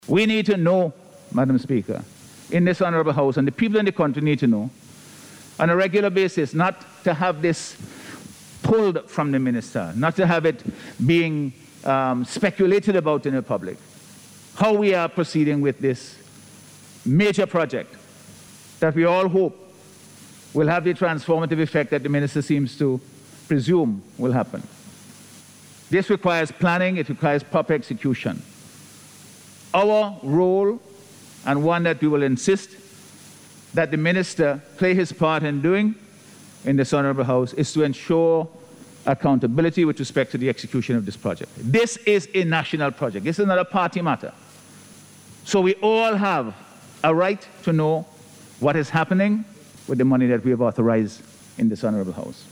We need to know, Madam Speaker, in this Honourable House, and the people in the country need to know, on a regular basis, not to have this pulled from the minister, not to have it being speculated about in the public, how we are proceeding with this major project that we all hope will have the transformative effect that the minister seems to presume will happen. This requires planning, it requires proper execution. Our role, and one that we will insist that the minister play his part in doing in this Honourable House, is to ensure accountability with respect to the execution of this project. This is a national project. This is not a party matter. So we all have a right to know what is happening with the money that we have authorized in this Honourable House.